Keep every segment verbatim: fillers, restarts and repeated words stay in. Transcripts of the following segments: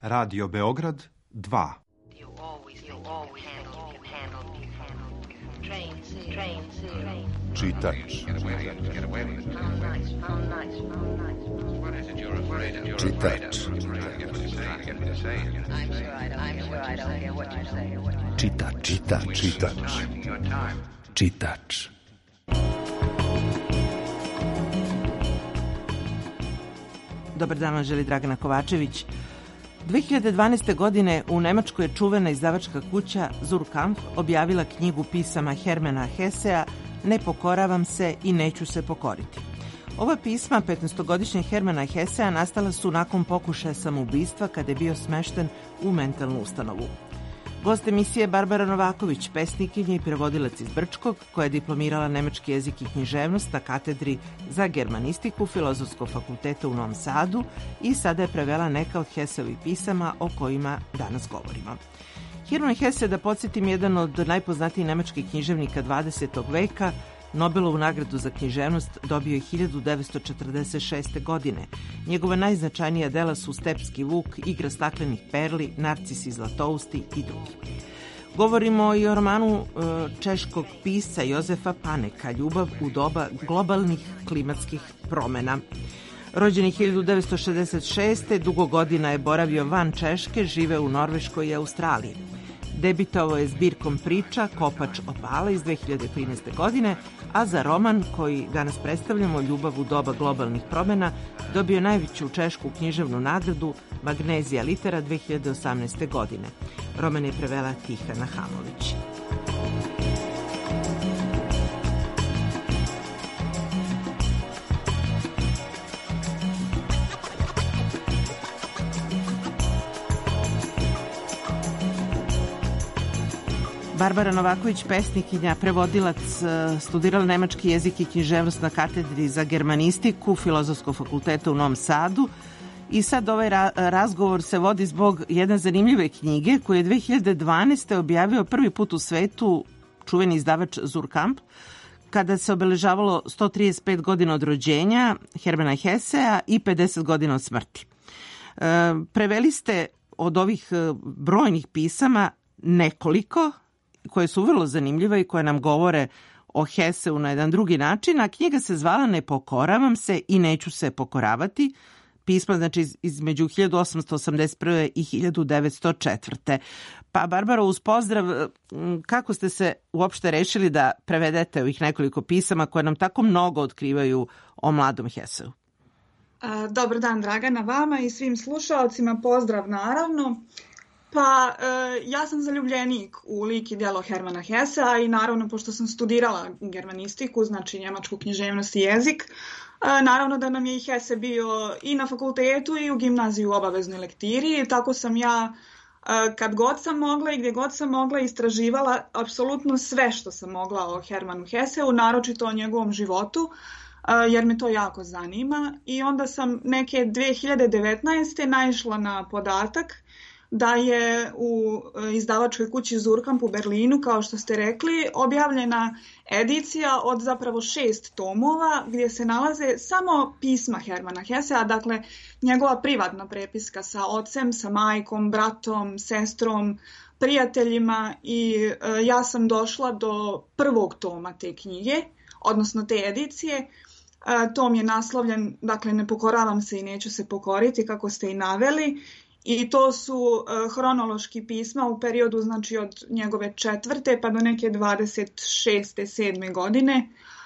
Radio Beograd dva. Čitač. Čitač. Čitač. Čitač. Čitač. Čitač. Dobar dan vam želi Dragana Kovačević. dve hiljade dvanaeste. godine u Nemačkoj je čuvena izdavačka kuća Suhrkamp objavila knjigu pisama Hermana Hessea Ne pokoravam se i neću se pokoriti. Ova pisma petnaestogodišnjeg Hermana Hessea nastala su nakon pokušaja samoubistva kada je bio smešten u mentalnu ustanovu. Gost emisije Barbara Novaković, pesnikinja i prevodilac iz Brčkog, koja je diplomirala nemački jezik i književnost na katedri za germanistiku Filozofskog fakulteta u Novom Sadu i sada je prevela neka od Hesseovih pisama o kojima danas govorimo. Hermann Hesse, da podsjetim, jedan od najpoznatijih nemačkih književnika dvadesetog veka, Nobelovu nagradu za književnost dobio je hiljadu devetsto četrdeset šeste. godine. Njegova najznačajnija dela su Stepski vuk, Igra staklenih perli, Narcis i Zlatousti i drugi. Govorimo i o romanu češkog pisca Jozefa Paneka, Ljubav u doba globalnih klimatskih promena. Rođen je hiljadu devetsto šezdeset šeste. dugo godina je boravio van Češke, žive u Norveškoj i Australiji. Debitovao je zbirkom priča Kopač opala iz dve hiljade trinaeste. godine, a za roman koji danas predstavljamo, Ljubav u doba globalnih promena, dobio najveću češku književnu nagradu Magnezija Litera dve hiljade osamnaeste. godine. Roman je prevela Tihana Hamović. Barbara Novaković, pesnikinja, prevodilac, studirala nemački jezik i književnost na katedri za germanistiku Filozofskog fakulteta u Novom Sadu. I sad ovaj ra- razgovor se vodi zbog jedne zanimljive knjige koju je dve hiljade dvanaeste. objavio prvi put u svetu čuveni izdavač Suhrkamp, kada se obeležavalo sto trideset pet godina od rođenja Hermana Hessea i pedeset godina od smrti. E, preveli ste od ovih brojnih pisama nekoliko koje su vrlo zanimljive i koje nam govore o Hesseu na jedan drugi način, a knjiga se zvala Ne pokoravam se i neću se pokoravati. Pisma, znači, između hiljadu osamsto osamdeset prve. i hiljadu devetsto četvrte. Pa, Barbara, uz pozdrav, kako ste se uopšte rešili da prevedete ovih nekoliko pisama koje nam tako mnogo otkrivaju o mladom Hesseu? Dobar dan, Dragana, vama i svim slušalcima. Pozdrav, naravno. Pa, e, ja sam zaljubljenik u lik i djelo Hermana Hessea i naravno, pošto sam studirala germanistiku, znači njemačku književnost i jezik, e, naravno da nam je i Hesse bio i na fakultetu i u gimnaziji u obaveznoj lektiri. Tako sam ja, e, kad god sam mogla i gdje god sam mogla, istraživala apsolutno sve što sam mogla o Hermanu Hesseu, naročito o njegovom životu, e, jer me to jako zanima. I onda sam neke dve hiljade devetnaeste. naišla na podatak da je u izdavačkoj kući Suhrkamp u Berlinu, kao što ste rekli, objavljena edicija od zapravo šest tomova gdje se nalaze samo pisma Hermana Hessea, dakle njegova privatna prepiska sa ocem, sa majkom, bratom, sestrom, prijateljima i e, ja sam došla do prvog toma te knjige, odnosno te edicije. E, tom je naslovljen, dakle, Ne pokoravam se i neću se pokoriti, kako ste i naveli. I to su uh, hronološki pisma u periodu, znači, od njegove četvrte pa do neke dvadeset šeste, sedme godine.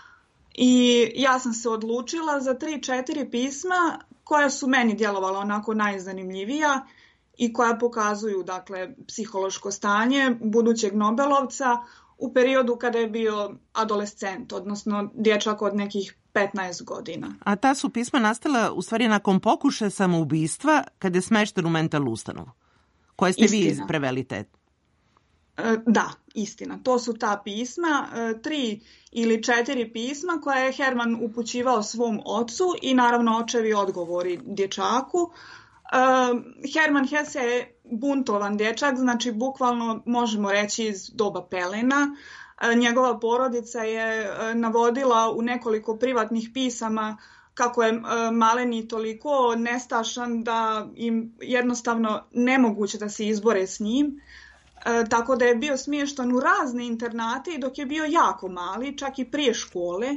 I ja sam se odlučila za tri, četiri pisma koja su meni djelovala onako najzanimljivija i koja pokazuju, dakle, psihološko stanje budućeg Nobelovca u periodu kada je bio adolescent, odnosno dječak od nekih petnaest godina. A ta su pisma nastala u stvari nakon pokušaja samoubistva kada je smešten u mentalnu ustanovu, koje ste istina. Vi preveli te? E, da, istina. To su ta pisma, e, tri ili četiri pisma koje je Herman upućivao svom ocu i naravno očevi odgovori dječaku. E, Herman Hesse je buntovan dječak, znači bukvalno možemo reći iz doba pelena. Njegova porodica je navodila u nekoliko privatnih pisama kako je maleni toliko nestašan da im jednostavno nemoguće da se izbore s njim. E, tako da je bio smještan u razne internate dok je bio jako mali, čak i prije škole.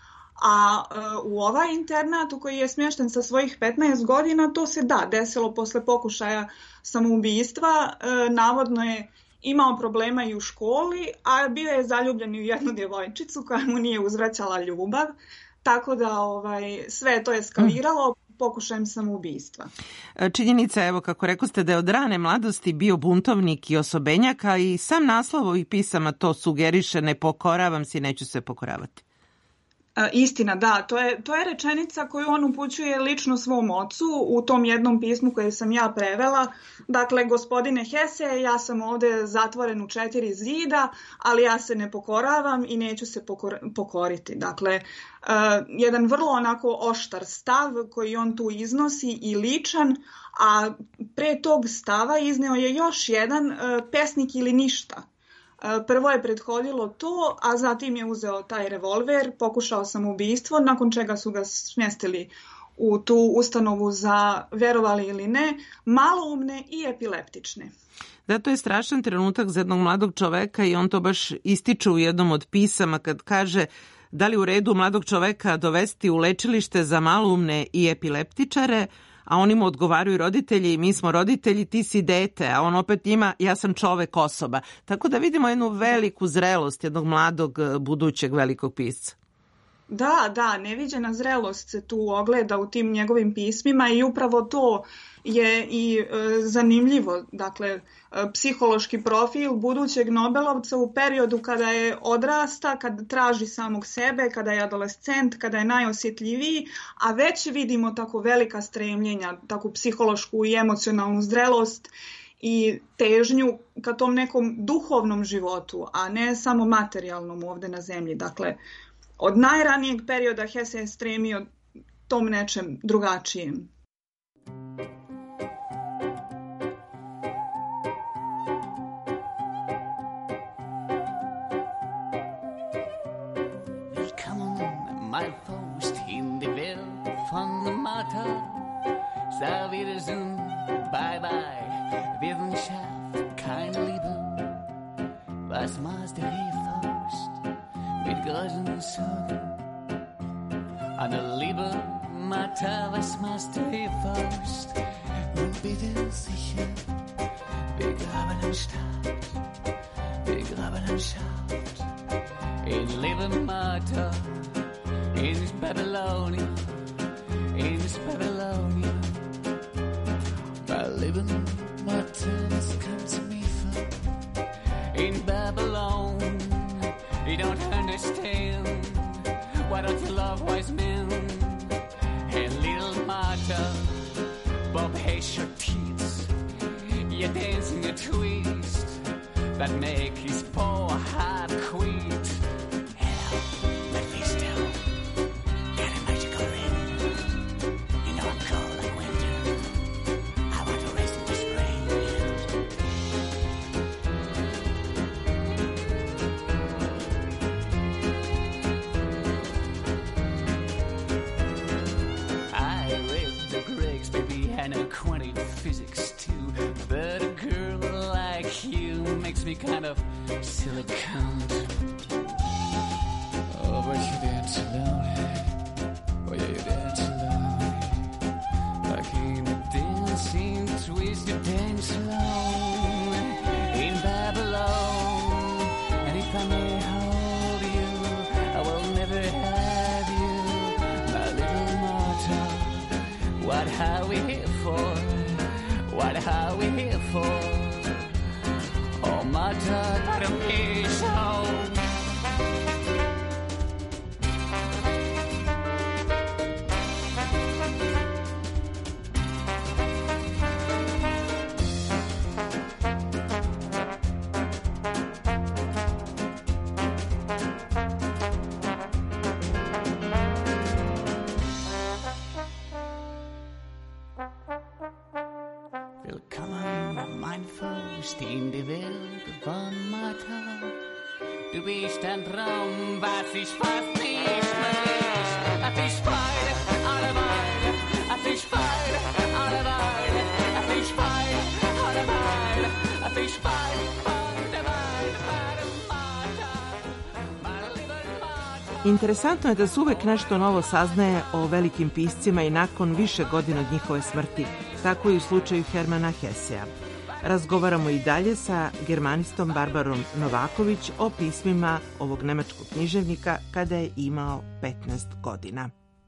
A e, u ovaj internat u koji je smješten sa svojih petnaest godina, to se da desilo posle pokušaja samoubistva. E, navodno je imao problema i u školi, a bio je zaljubljen i u jednu djevojčicu koja mu nije uzvraćala ljubav. Tako da ovaj, sve je to eskaliralo pokušajem samoubistva. Činjenica, evo kako rekoste, da je od rane mladosti bio buntovnik i osobenjak, a i sam naslov ovih pisama to sugeriše: ne pokoravam se i neću se pokoravati. Istina, da. To je, to je rečenica koju on upućuje lično svom ocu u tom jednom pismu koje sam ja prevela. Dakle, gospodine Hese, ja sam ovdje zatvoren u četiri zida, ali ja se ne pokoravam i neću se pokor, pokoriti. Dakle, uh, jedan vrlo onako oštar stav koji on tu iznosi i ličan, a pre tog stava izneo je još jedan uh, pesnik ili ništa. Prvo je prethodilo to, a zatim je uzeo taj revolver, pokušao samoubistvo, nakon čega su ga smjestili u tu ustanovu za, verovali ili ne, maloumne i epileptične. Da, to je strašan trenutak za jednog mladog čoveka i on to baš ističe u jednom od pisama kad kaže: da li u redu mladog čoveka dovesti u lečilište za maloumne i epileptičare, a oni mu odgovaraju roditelji: mi smo roditelji, ti si dete, a on opet njima: ja sam čovek, osoba. Tako da vidimo jednu veliku zrelost jednog mladog budućeg velikog pisca. Da, da, neviđena zrelost se tu ogleda u tim njegovim pismima i upravo to je i e, zanimljivo. Dakle, e, psihološki profil budućeg Nobelovca u periodu kada je odrasta, kada traži samog sebe, kada je adolescent, kada je najosjetljiviji, a već vidimo tako velika stremljenja, takvu psihološku i emocionalnu zrelost i težnju ka tom nekom duhovnom životu, a ne samo materijalnom ovdje na zemlji. Dakle, od najranijeg perioda Hese je stremio tom nečem drugačijem. Willkommen, mein Faust, in die Welt von Martha. Auf Wiedersehen, bye bye, Wissenschaft, keine Liebe. Was machst du hier, Faust? Mit großen Sorgen. Eine Liebe, Martha, was machst du hier, Faust? Und bitte sicher, wir graben im Staat, wir graben im Schaft. In Liebe, Martha, in Babylonia, in Babylonia. My living, Martha, was kommt zu mir vor? In Babylon. You don't understand. Why don't you love wise men? Hey, little Martha, Bob hates your teeth. You're dancing a twist that make his poor heart quit. Hell, let me still get a magical ring. You know I'm cold like winter. I want to rest in the spring. And a quantity physics too, but a girl like you makes me kind of silicone. Oh, but you dance alone, oh yeah, you dance alone. Like in a dancing twist, you dance alone in Babylon. And if I may hold you, I will never have you, my little Martha. What are we here for? What are we here for? Oh, Martha, let me show. In die Welt von Martha, Du bist ein Traum, was ich fast nicht mehr ist. Es ist Freude, alleweil. Es ist Freude, alleweil. Es ist Freude, alleweil. Es ist Freude, alleweil. Meine Mutter, meine liebe Mutter. Interesantno je da se uvek nešto novo saznaje o velikim piscima i nakon više godina od njihove smrti, tako i u slučaju Hermana Hesea. Razgovaramo i dalje sa germanistom Barbarom Novaković o pismima ovog nemačkog književnika kada je imao petnaest godina.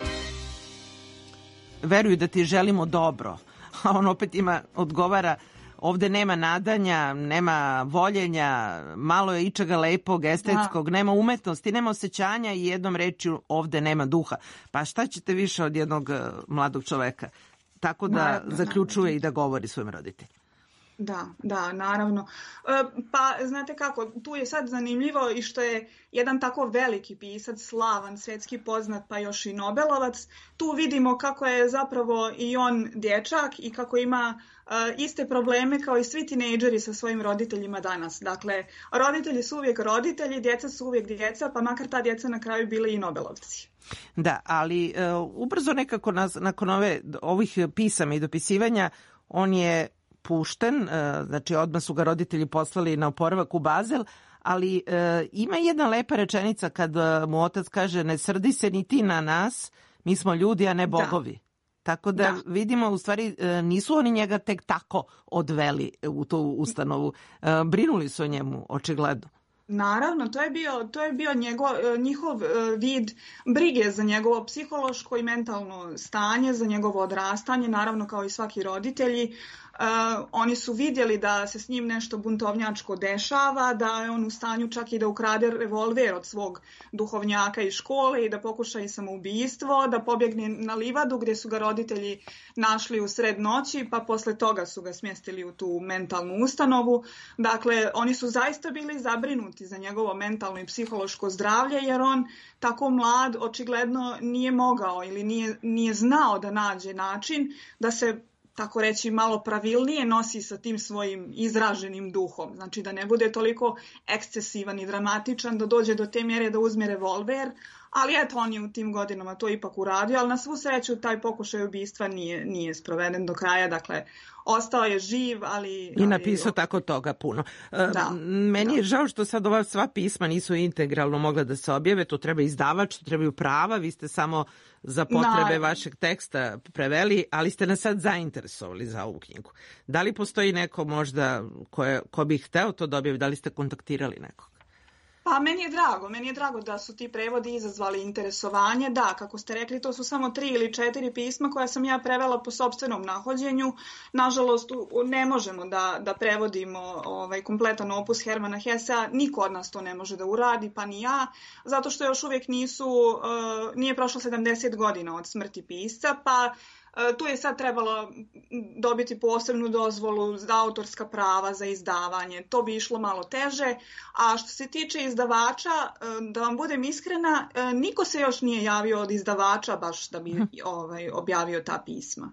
Veruju da ti želimo dobro, a on opet ima, odgovara, ovde nema nadanja, nema voljenja, malo je ičega lepog, estetskog, nema umetnosti, nema osjećanja i jednom rečju ovde nema duha. Pa šta ćete više od jednog mladog čoveka? Tako da Naravno, zaključuje naravno. i da govori svojim roditeljima. Da, da, naravno. E, pa, znate kako, tu je sad zanimljivo i što je jedan tako veliki pisac, slavan, svetski poznat, pa još i Nobelovac, tu vidimo kako je zapravo i on dječak i kako ima e, iste probleme kao i svi tinejdžeri sa svojim roditeljima danas. Dakle, roditelji su uvijek roditelji, djeca su uvijek djeca, pa makar ta djeca na kraju bili i Nobelovci. Da, ali e, ubrzo nekako nas, nakon ove, ovih pisama i dopisivanja, on je pušten, znači odmah su ga roditelji poslali na oporavak u Bazel, ali e, ima jedna lepa rečenica kad mu otac kaže ne srdi se ni ti na nas, mi smo ljudi, a ne bogovi. Da. Tako da, da vidimo, u stvari nisu oni njega tek tako odveli u tu ustanovu, e, brinuli su o njemu, očigledno. Naravno, to je bio, to je bio njegov, njihov vid brige za njegovo psihološko i mentalno stanje, za njegovo odrastanje, naravno kao i svaki roditelji. Uh, oni su vidjeli da se s njim nešto buntovnjačko dešava, da je on u stanju čak i da ukrade revolver od svog duhovnjaka iz škole i da pokuša i samoubistvo, da pobjegne na livadu gdje su ga roditelji našli u sred noći, pa posle toga su ga smjestili u tu mentalnu ustanovu. Dakle, oni su zaista bili zabrinuti za njegovo mentalno i psihološko zdravlje, jer on tako mlad očigledno nije mogao ili nije, nije znao da nađe način da se, tako reći, malo pravilnije nosi sa tim svojim izraženim duhom. Znači da ne bude toliko ekscesivan i dramatičan, da dođe do te mjere da uzme revolver, ali eto, on je u tim godinama to ipak uradio, ali na svu sreću taj pokušaj ubistva nije, nije sproveden do kraja, dakle, ostao je živ, ali... I napisao ali, tako toga puno. Da, Meni da. je žao što sad ova sva pisma nisu integralno mogla da se objave, to treba izdavač, to trebaju prava, vi ste samo za potrebe Na... vašeg teksta preveli, ali ste nas sad zainteresovali za ovu knjigu. Da li postoji neko možda ko, je, ko bi hteo to da objavi, da li ste kontaktirali nekog? Pa meni je drago, meni je drago da su ti prevodi izazvali interesovanje. Da, kako ste rekli, to su samo tri ili četiri pisma koja sam ja prevela po sopstvenom nahođenju. Nažalost, ne možemo da, da prevodimo ovaj, kompletan opus Hermana Hesea. Niko od nas to ne može da uradi, pa ni ja, zato što još uvijek nisu, uh, nije prošlo sedamdeset godina od smrti pisca, pa tu je sad trebalo dobiti posebnu dozvolu za autorska prava, za izdavanje. To bi išlo malo teže. A što se tiče izdavača, da vam budem iskrena, niko se još nije javio od izdavača baš da bi ovaj, objavio ta pisma.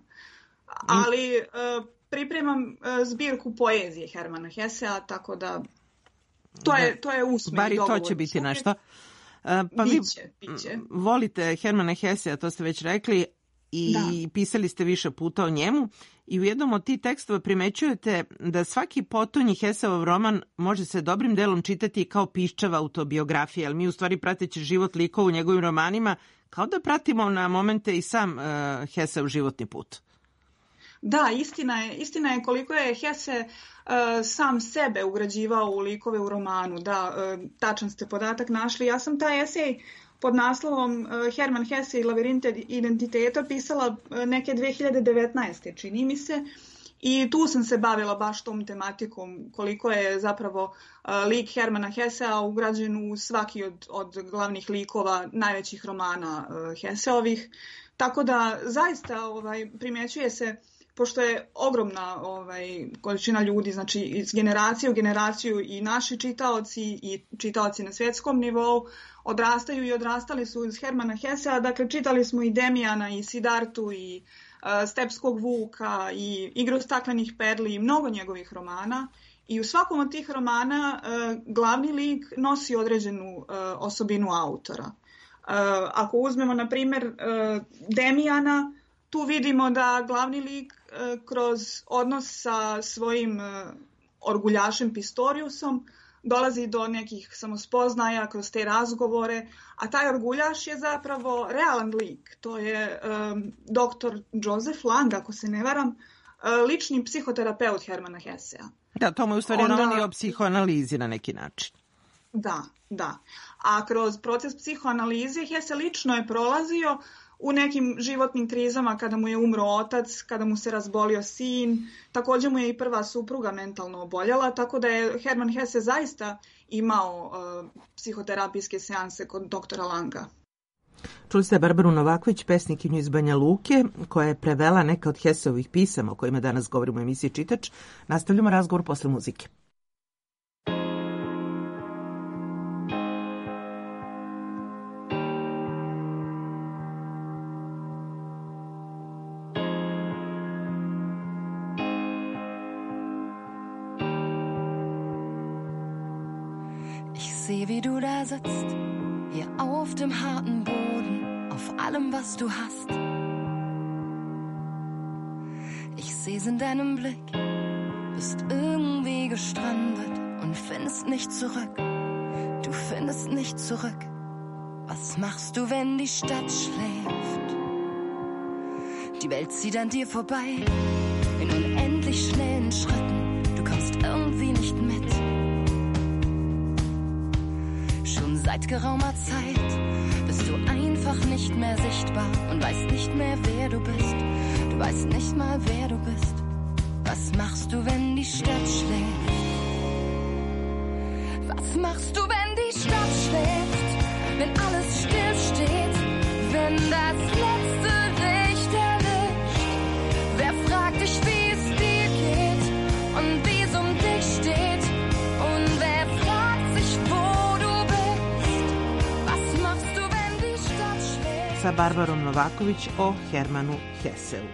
Ali pripremam zbirku poezije Hermana Hesea, tako da to je, to je usmeni Bar i dogovor. to će biti nešto. Pa biće, vi biće. volite Hermana Hesea, to ste već rekli, i da. pisali ste više puta o njemu i u jednom od tih tekstova primećujete da svaki potonji Heseov roman može se dobrim delom čitati kao piščeva autobiografija, ali mi u stvari prateći život likova u njegovim romanima kao da pratimo na momente i sam uh, Heseov životni put. Da, istina je, istina je koliko je Hese uh, sam sebe ugrađivao u likove u romanu. Da, uh, tačan ste podatak našli. Ja sam taj esej pod naslovom Herman Hesse i Lavirint identiteta pisala neke dve hiljade devetnaeste. čini mi se. I tu sam se bavila baš tom tematikom, koliko je zapravo lik Hermana Hessea ugrađen u svaki od, od glavnih likova najvećih romana Hesseovih. Tako da zaista ovaj, primjećuje se, pošto je ogromna ovaj, količina ljudi, znači iz generacije u generaciju i naši čitaoci i čitaoci na svjetskom nivou odrastaju i odrastali su iz Hermana Hessea, dakle čitali smo i Demijana i Sidartu i Stepskog Vuka i Igru staklenih perli i mnogo njegovih romana. I u svakom od tih romana glavni lik nosi određenu osobinu autora. Ako uzmemo, na primjer, Demijana, tu vidimo da glavni lik kroz odnos sa svojim orguljašem Pistoriusom dolazi do nekih samospoznaja kroz te razgovore, a taj orguljaš je zapravo realan lik. To je um, doktor Joseph Lang, ako se ne varam, uh, lični psihoterapeut Hermana Hessea. Da, to mu je u stvari Onda... roman i o psihoanalizi na neki način. Da, da. A kroz proces psihoanalize Hesse lično je prolazio u nekim životnim krizama kada mu je umro otac, kada mu se razbolio sin, također mu je i prva supruga mentalno oboljela, tako da je Herman Hesse zaista imao uh, psihoterapijske seanse kod doktora Langa. Čuli ste Barbaru Novaković, pesnikinju iz Banja Luke, koja je prevela neka od Hesseovih pisama o kojima danas govorimo u emisiji Čitač. Nastavljamo razgovor posle muzike. Sieh, wie du da sitzt, hier auf dem harten Boden, auf allem, was du hast. Ich seh's in deinem Blick, bist irgendwie gestrandet und findest nicht zurück. Du findest nicht zurück. Was machst du, wenn die Stadt schläft? Die Welt zieht an dir vorbei, in unendlich schnellen Schritten. Du kommst irgendwie nicht mit. Schon seit geraumer Zeit bist du einfach nicht mehr sichtbar und weißt nicht mehr, wer du bist. Du weißt nicht mal, wer du bist. Was machst du, wenn die Stadt schläft? Was machst du, wenn die Stadt schläft? Wenn alles stillsteht, wenn das letzte Licht erlischt. Wer fragt dich, wie es dir geht und wie es um dich steht? Und wer fragt sich, wo du bist? Was machst du, wenn die Stadt schläft? Sa Barbarom Novaković o Hermanu Hesseu.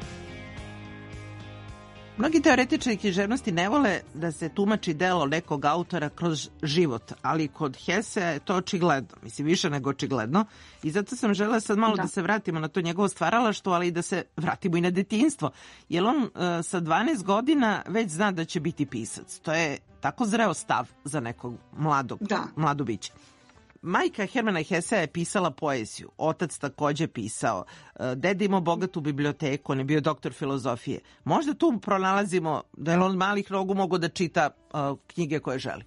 Mnogi teoretičari književnosti ne vole da se tumači delo nekog autora kroz život, ali kod Hessea je to očigledno, mislim više nego očigledno, i zato sam želela sad malo da, da se vratimo na to njegovo stvaralaštvo, ali i da se vratimo i na detinjstvo, jer on uh, sa dvanaest godina već zna da će biti pisac. To je tako zreo stav za nekog mladog, da. mladu biće. Majka Hermana Hessea je pisala poeziju, otac takođe pisao, deda imao bogatu biblioteku, on je bio doktor filozofije. Možda tu pronalazimo da je on malih nogu mogao da čita uh, knjige koje želi.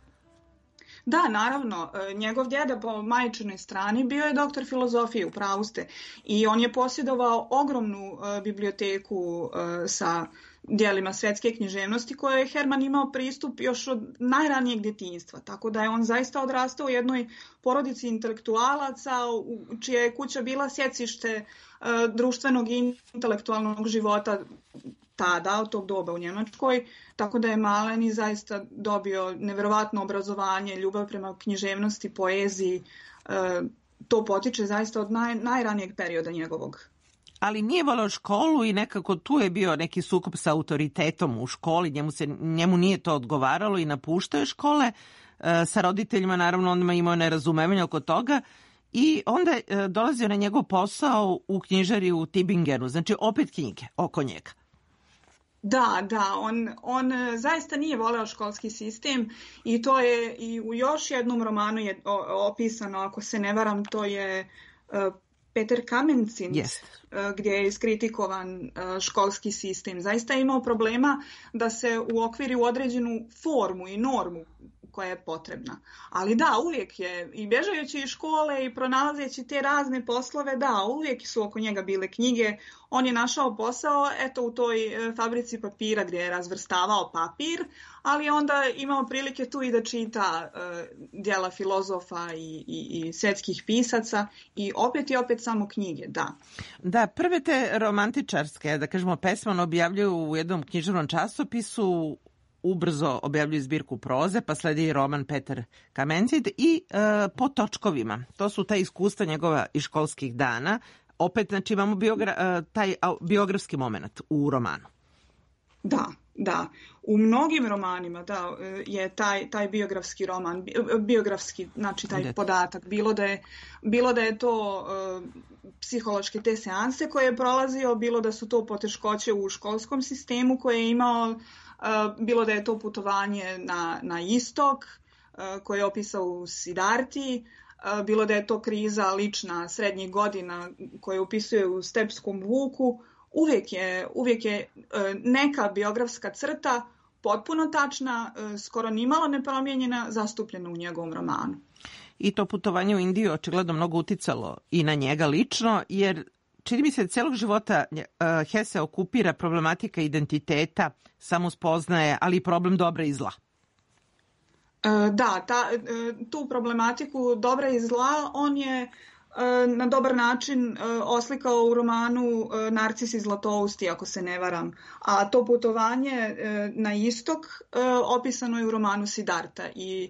Da, naravno. Njegov djeda po majčinoj strani bio je doktor filozofije, u pravu ste. I on je posjedovao ogromnu uh, biblioteku uh, sa dijelima svetske književnosti koje je Herman imao pristup još od najranijeg djetinjstva. Tako da je on zaista odrastao u jednoj porodici intelektualaca u čija je kuća bila sjecište uh, društvenog i intelektualnog života tada, od tog doba u Njemačkoj, tako da je maleni zaista dobio neverovatno obrazovanje, ljubav prema književnosti, poeziji. E, to potiče zaista od naj, najranijeg perioda njegovog. Ali nije voleo školu i nekako tu je bio neki sukob sa autoritetom u školi, njemu, se, njemu nije to odgovaralo i napuštao je škole. E, sa roditeljima naravno on imao nerazumevanje oko toga. I onda je dolazio na njegov posao u knjižari u Tübingenu, znači opet knjige oko njega. Da, da, on, on zaista nije voleo školski sistem i to je i u još jednom romanu je opisano, ako se ne varam, to je uh, Peter Kamenzind, yes. uh, gdje je iskritikovan uh, školski sistem. Zaista je imao problema da se uokviri u određenu formu i normu koja je potrebna. Ali da, uvijek je, i bježajući iz škole i pronalazeći te razne poslove, da, uvijek su oko njega bile knjige. On je našao posao, eto, u toj fabrici papira gdje je razvrstavao papir, ali je onda imao prilike tu i da čita uh, djela filozofa i, i, i svjetskih pisaca i opet i opet samo knjige, da. Da, prve te romantičarske, da kažemo, pesme on objavljuju u jednom književnom časopisu, ubrzo objavljuju zbirku proze, pa sledi roman Peter Kamenzind i e, po točkovima. To su ta iskustva njegova iz školskih dana, opet, znači, imamo biogra, taj biografski moment u romanu. Da, da. U mnogim romanima da, je taj, taj biografski roman, biografski, znači taj podatak, bilo da je, bilo da je to uh, psihološke te seanse koje je prolazio, bilo da su to poteškoće u školskom sistemu koje je imao, uh, bilo da je to putovanje na, na istok uh, koje je opisao u Siddharti, uh, bilo da je to kriza lična srednjih godina koje upisuje u Stepskom vuku. Uvijek je, uvijek je neka biografska crta potpuno tačna, skoro nimalo nepromijenjena, zastupljena u njegovom romanu. I to putovanje u Indiju očigledno mnogo uticalo i na njega lično, jer čini mi se da celog života Hesse okupira problematika identiteta, samospoznaje, ali i problem dobra i zla. Da, ta, tu problematiku dobra i zla on je na dobar način oslikao u romanu Narcis i Zlatousti, ako se ne varam. A to putovanje na istok opisano je u romanu Siddharta i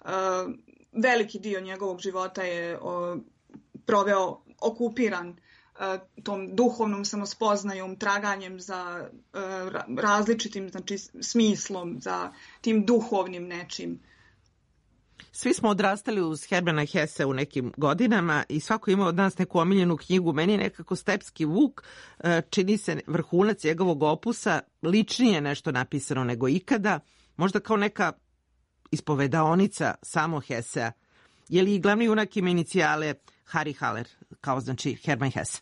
veliki dio njegovog života je proveo okupiran tom duhovnom samospoznajom, traganjem za različitim, znači, smislom, za tim duhovnim nečim. Svi smo odrastali uz Hermana Hesse u nekim godinama i svako ima od nas neku omiljenu knjigu. Meni je nekako Stepski vuk, čini se vrhunac njegovog opusa, ličnije nešto napisano nego ikada, možda kao neka ispovedaonica samo Hessea. Je li glavni junak ima inicijale Harry Haller, kao znači Hermann Hesse?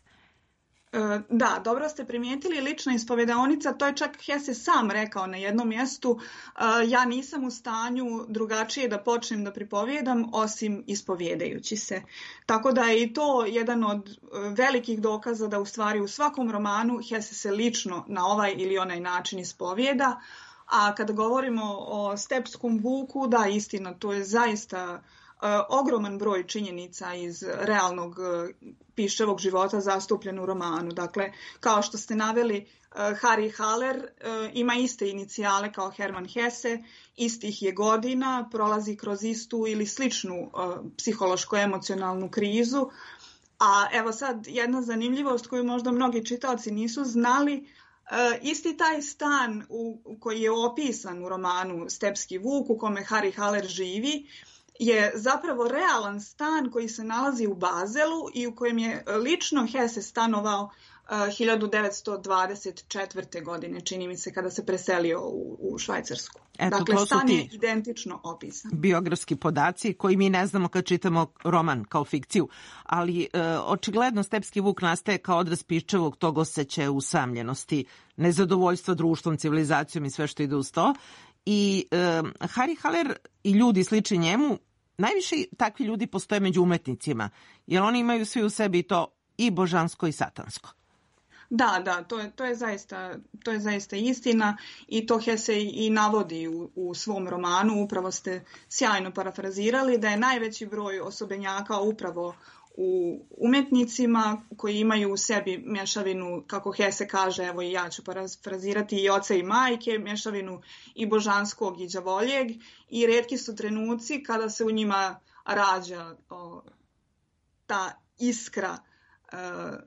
Da, dobro ste primijetili, lična ispovedaonica, to je čak Hesse sam rekao na jednom mjestu, ja nisam u stanju drugačije da počnem da pripovijedam osim ispovjedajući se. Tako da je i to jedan od velikih dokaza da u stvari u svakom romanu Hesse se lično na ovaj ili onaj način ispovijeda, a kada govorimo o Stepskom vuku, da, istina, to je zaista ogroman broj činjenica iz realnog piševog života zastupljen u romanu. Dakle, kao što ste naveli, Harry Haller ima iste inicijale kao Hermann Hesse, istih je godina, prolazi kroz istu ili sličnu psihološko-emocionalnu krizu. A evo sad jedna zanimljivost koju možda mnogi čitaoci nisu znali, isti taj stan u, koji je opisan u romanu Stepski vuk, u kome Harry Haller živi, je zapravo realan stan koji se nalazi u Bazelu i u kojem je lično Hesse stanovao uh, hiljadu devetsto dvadeset četvrte. godine, čini mi se, kada se preselio u, u Švajcarsku. Eto, dakle, stan je identično opisan. Biografski podaci koji mi ne znamo kad čitamo roman kao fikciju, ali uh, očigledno Stepski vuk nastaje kao odraz piščevog tog osjećaja usamljenosti, nezadovoljstva društvom, civilizacijom i sve što ide uz to. I e, Harry Haller i ljudi slični njemu, najviše takvi ljudi postoje među umetnicima, jer oni imaju svi u sebi to i božansko i satansko. Da, da, to je, to je, zaista, to je zaista istina i to Hesse i navodi u, u svom romanu, upravo ste sjajno parafrazirali, da je najveći broj osobenjaka upravo u umjetnicima koji imaju u sebi mješavinu, kako Hesse kaže, evo i ja ću parafrazirati, i oca i majke, mješavinu i božanskog i đavoljeg, i retki su trenuci kada se u njima rađa o, ta iskra e,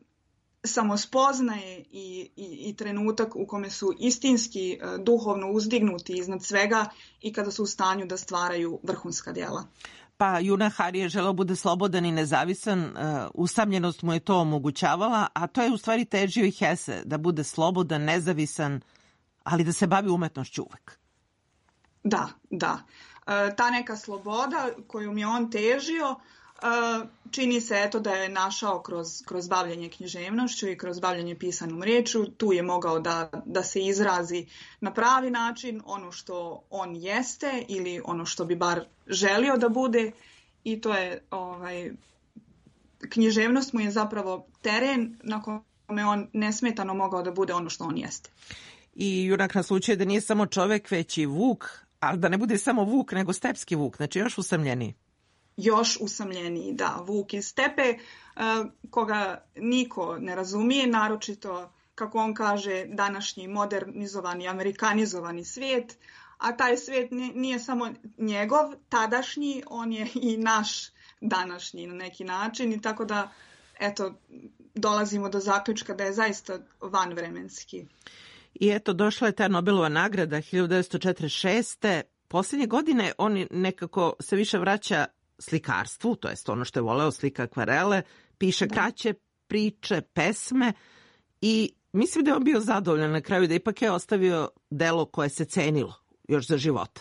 samospoznaje i, i, i trenutak u kome su istinski e, duhovno uzdignuti iznad svega i kada su u stanju da stvaraju vrhunska djela. Pa junak Harry je želeo bude slobodan i nezavisan, uh, usamljenost mu je to omogućavala, a to je u stvari težio i Hesse, da bude slobodan, nezavisan, ali da se bavi umetnošću uvek. Da, da. E, ta neka sloboda koju je on težio, e, čini se eto da je našao kroz, kroz bavljanje književnošću i kroz bavljanje pisanom riječu. Tu je mogao da, da se izrazi na pravi način ono što on jeste ili ono što bi bar želio da bude, i to je ovaj, književnost mu je zapravo teren na kome on nesmetano mogao da bude ono što on jeste. I junak naslučuje da nije samo čovek, već i vuk, ali da ne bude samo vuk, nego stepski vuk, znači još usamljeniji. Još usamljeniji, da, vuk iz stepe, koga niko ne razumije, naročito, kako on kaže, današnji modernizovani, amerikanizovani svijet, a taj svijet nije samo njegov tadašnji, on je i naš današnji na neki način, i tako da, eto, dolazimo do zaključka da je zaista vanvremenski. I eto, došla je ta Nobelova nagrada hiljadu devetsto četrdeset šeste. Posljednje godine on nekako se više vraća slikarstvu, to jest ono što je voleo, slika akvarele, piše da. kraće priče, pesme i mislim da je on bio zadovoljan na kraju, da ipak je ostavio delo koje se cenilo još za života.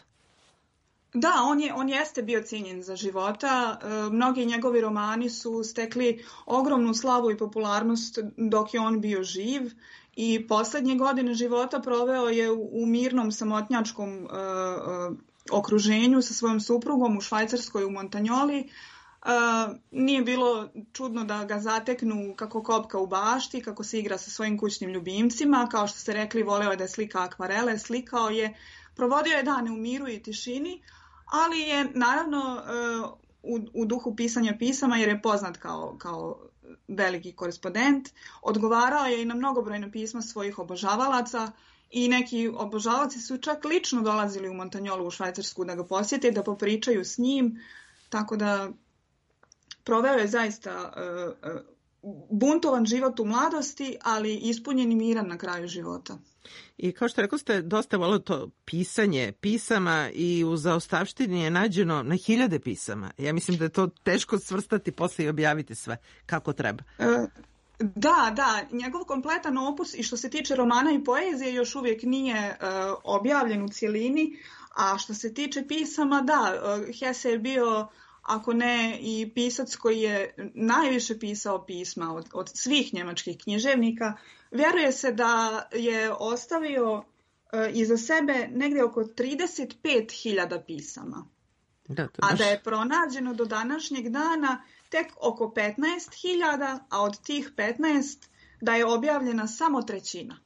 Da, on, je, on jeste bio cijenjen za života. E, mnogi njegovi romani su stekli ogromnu slavu i popularnost dok je on bio živ i posljednje godine života proveo je u, u mirnom samotnjačkom e, e, okruženju sa svojom suprugom u Švajcarskoj u Montagnoli. Uh, nije bilo čudno da ga zateknu kako kopka u bašti, kako se igra sa svojim kućnim ljubimcima. Kao što ste rekli, voleo je da slika akvarele, slikao je, provodio je dane u miru i tišini, ali je naravno uh, u, u duhu pisanja pisama, jer je poznat kao, kao veliki korespondent, odgovarao je i na mnogobrojna pisma svojih obožavalaca i neki obožavaoci su čak lično dolazili u Montagnolu u Švajcarsku da ga posjete, da popričaju s njim, tako da proveo je zaista uh, uh, buntovan život u mladosti, ali ispunjen i miran na kraju života. I kao što rekao ste, dosta volio to pisanje pisama i u zaostavštini je nađeno na hiljade pisama. Ja mislim da je to teško svrstati posle i objaviti sve kako treba. Uh, da, da, njegov kompletan opus i što se tiče romana i poezije još uvijek nije uh, objavljen u cjelini, a što se tiče pisama, da, uh, Hesse je bio, ako ne i pisac koji je najviše pisao pisma od, od svih njemačkih književnika. Vjeruje se da je ostavio e, iza sebe negdje oko trideset pet hiljada pisama. Da, to baš... A da je pronađeno do današnjeg dana tek oko petnaest hiljada, a od tih petnaest da je objavljena samo trećina.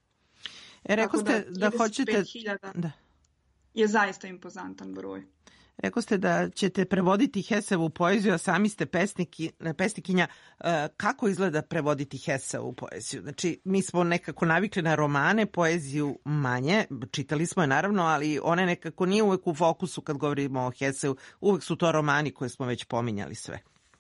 E, rekao ste da, da hoćete... Da. Je zaista impozantan broj. Rekao ste da ćete prevoditi Hesseovu poeziju, a sami ste pesniki, pesnikinja. Kako izgleda prevoditi Hesseovu poeziju? Znači, mi smo nekako navikli na romane, poeziju manje, čitali smo je naravno, ali one nekako nije uvek u fokusu kad govorimo o Hesseu. Uvek su to romani koje smo već pominjali sve.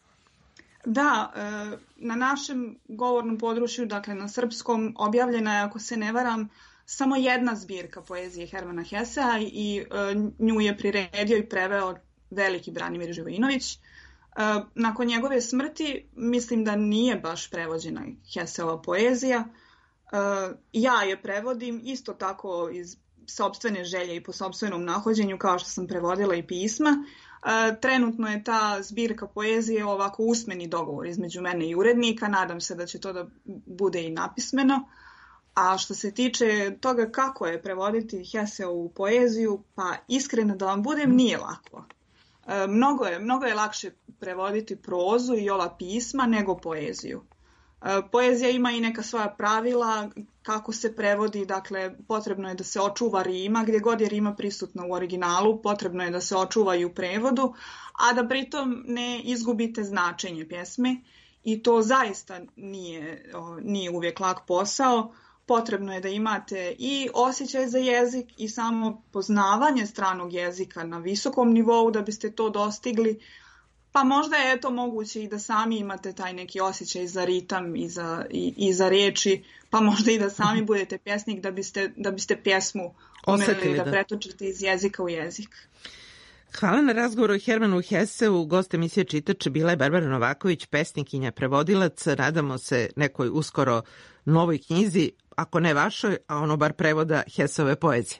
Da, na našem govornom području, dakle na srpskom, objavljena je, ako se ne varam, samo jedna zbirka poezije Hermana Hessea i e, nju je priredio i preveo veliki Branimir Živojinović. E, nakon njegove smrti mislim da nije baš prevođena Hesseova poezija. E, ja je prevodim isto tako iz sopstvene želje i po sopstvenom nahođenju kao što sam prevodila i pisma. E, trenutno je ta zbirka poezije ovako usmeni dogovor između mene i urednika. Nadam se da će to da bude i napismeno. A što se tiče toga kako je prevoditi Hesseovu poeziju, pa iskreno da vam budem, nije lako. E, mnogo je, mnogo je lakše prevoditi prozu i ova pisma nego poeziju. E, poezija ima i neka svoja pravila kako se prevodi, dakle potrebno je da se očuva rima, gdje god je rima prisutna u originalu, potrebno je da se očuva i u prevodu, a da pritom ne izgubite značenje pjesme i to zaista nije, nije uvijek lak posao. Potrebno je da imate i osjećaj za jezik i samo poznavanje stranog jezika na visokom nivou da biste to dostigli. Pa možda je to moguće i da sami imate taj neki osjećaj za ritam i za, i, i za riječi, pa možda i da sami budete pjesnik da biste, da biste pjesmu umeli da, da pretočite iz jezika u jezik. Hvala na razgovoru o Hermanu Hesseu. Gost emisije Čitač bila je Barbara Novaković, pesnikinja, prevodilac. Nadamo se nekoj uskoro novoj knjizi, ako ne vašoj, a ono bar prevoda Hesseove poezije.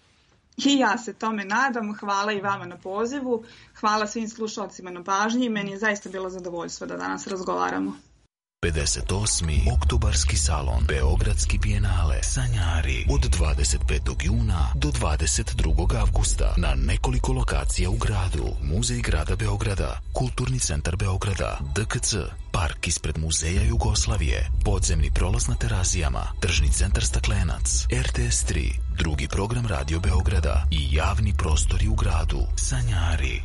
I ja se tome nadam. Hvala i vama na pozivu. Hvala svim slušalcima na pažnji. Meni je zaista bilo zadovoljstvo da danas razgovaramo. pedeset osmi Oktobarski salon Beogradski bijenale Sanjari od dvadeset petog juna do dvadeset drugog avgusta na nekoliko lokacija u gradu. Muzej grada Beograda, Kulturni centar Beograda, D K C, park ispred Muzeja Jugoslavije, podzemni prolaz na Terazijama, Tržni centar Staklenac, R T S tri, drugi program Radio Beograda i javni prostori u gradu. Sanjari.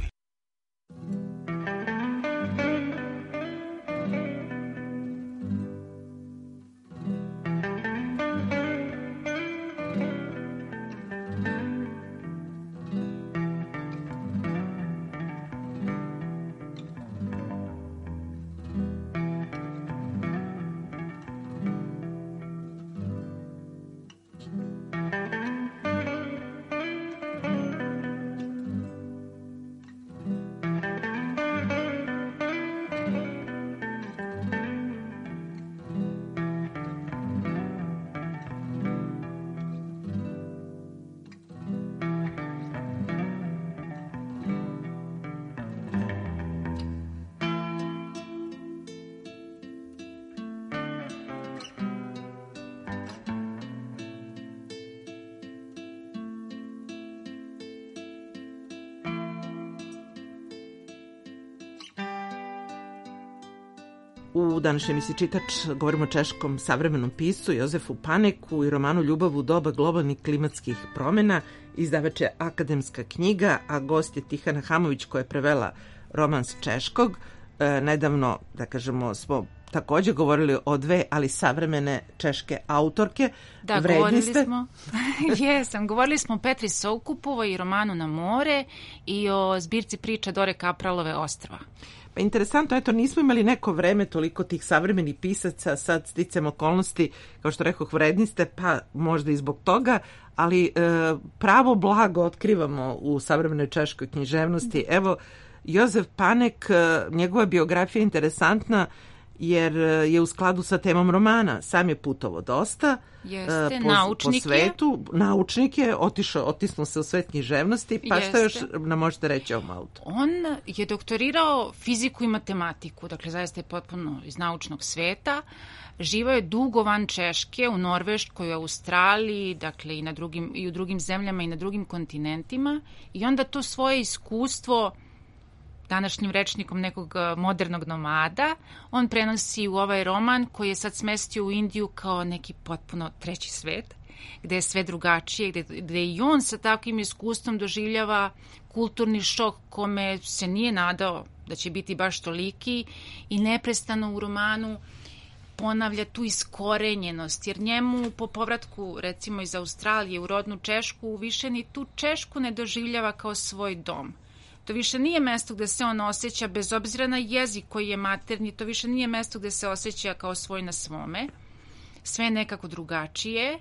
U današnjem emisiji Čitač govorimo o češkom savremenom piscu Jozefu Paneku i romanu Ljubav u doba globalnih klimatskih promjena. Izdavač je Akademska knjiga, a gost je Tihana Hamović koja je prevela roman s češkog. E, nedavno, da kažemo, smo također govorili o dve, ali savremene češke autorke. Da, Vredni govorili ste. smo. Jesam, govorili smo o Petri Soukupovoj i romanu Na more i o zbirci priča Dore Kapralove Ostrva. Pa interesantno, eto, nismo imali neko vreme toliko tih savremenih pisaca, sad sticam okolnosti, kao što rekoh, vredni ste, pa možda i zbog toga, ali e, pravo blago otkrivamo u savremenoj češkoj književnosti. Evo, Jozef Panek, njegova biografija je interesantna, jer je u skladu sa temom romana. Sam je putovao dosta. Jeste, po, naučnik po svetu. Naučnik je, otišao, otisnuo se u svet književnosti. Pa Jeste. šta još nam možete reći o ovom autoru? On je doktorirao fiziku i matematiku, dakle zaista je potpuno iz naučnog sveta. Živao je dugo van Češke, u Norveškoj, u Australiji, dakle i, na drugim, i u drugim zemljama i na drugim kontinentima. I onda to svoje iskustvo današnjim rečnikom nekog modernog nomada, on prenosi u ovaj roman koji je sad smestio u Indiju kao neki potpuno treći svet, gde je sve drugačije, gde, gde i on sa takvim iskustvom doživljava kulturni šok kome se nije nadao da će biti baš toliki i neprestano u romanu ponavlja tu iskorenjenost, jer njemu po povratku recimo iz Australije u rodnu Češku više ni tu Češku ne doživljava kao svoj dom. To više nije mesto gde se on osjeća, bez obzira na jezik koji je materni, to više nije mesto gde se osjeća kao svoj na svome. Sve je nekako drugačije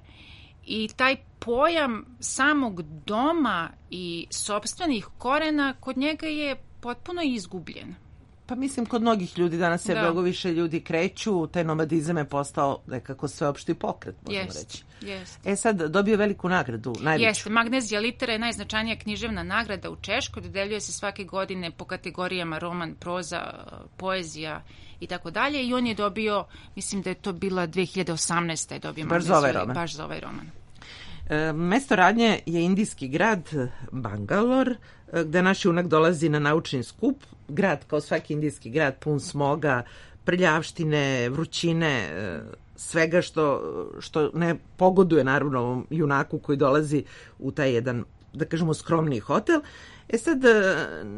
i taj pojam samog doma i sopstvenih korena kod njega je potpuno izgubljen. Pa mislim, kod mnogih ljudi danas se Da. mnogo više ljudi kreću, taj nomadizam je postao nekako sveopšti pokret, možemo Jest, reći. jest. E sad, dobio veliku nagradu, najveću. Jeste, Magnezija Litera je najznačajnija književna nagrada u Češkoj, dodeljuje se svake godine po kategorijama roman, proza, poezija i tako dalje i on je dobio, mislim da je to bila dve hiljade osamnaeste. je dobio Baš za Magneziju, ovaj roman. Baš za ovaj roman. E, mesto radnje je indijski grad Bangalore, e, gde naš junak dolazi na naučni skup. Grad, kao svaki indijski grad, pun smoga, prljavštine, vrućine, e, svega što, što ne pogoduje naravno ovom junaku koji dolazi u taj jedan, da kažemo, skromniji hotel. E sad, e,